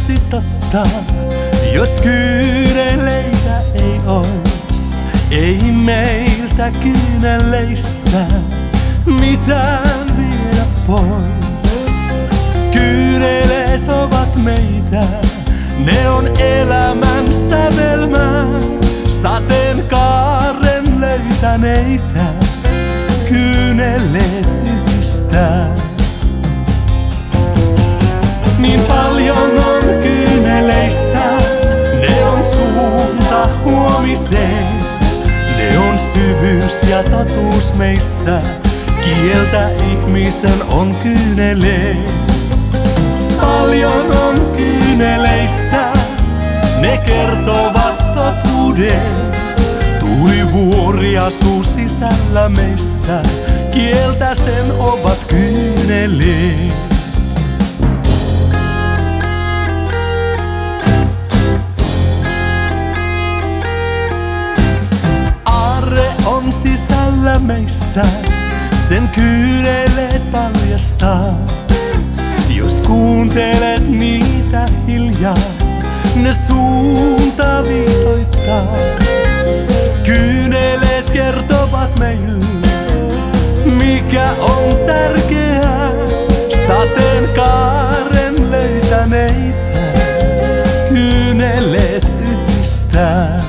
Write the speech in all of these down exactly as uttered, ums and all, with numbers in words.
olisi totta, jos kyyneleitä ei ois. Ei meiltä kyyneleissä mitään viedä pois. Kyyneleet ovat meitä, ne on elämän sävelmää, sateenkaaren löytäneitä. Kyyneleet yhdistää. Niin paljon on kyyneleissä, ne on suunta huomiseen. Ne on syvyys ja totuus meissä, kieltä ihmisen on kyyneleet. Paljon on kyyneleissä, ne kertovat totuuden. Tulivuori asuu sisällä meissä, kieltä sen ovat kyyneleet. Aarre on sisällä meissä, sen kyyneleet paljastaa. Jos kuuntelet niitä hiljaa, ne suunta viitoittaa. Kyyneleet kertovat meille, mikä on tärkeää. Sateenkaaren löytäneitä kyyneleet yhdistää.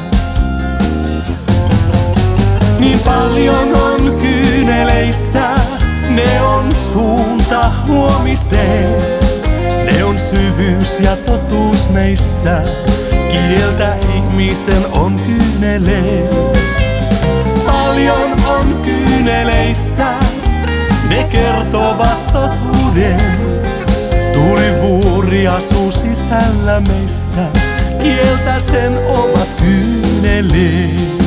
Niin paljon on kyyneleissä, ne on suunta huomiseen. Ne on syvyys ja totuus meissä, kieltä ihmisen on kyyneleet. Paljon on kyyneleissä, ne kertovat totuuden. Tulivuori asuu sisällä meissä, kieltä sen ovat kyyneleet.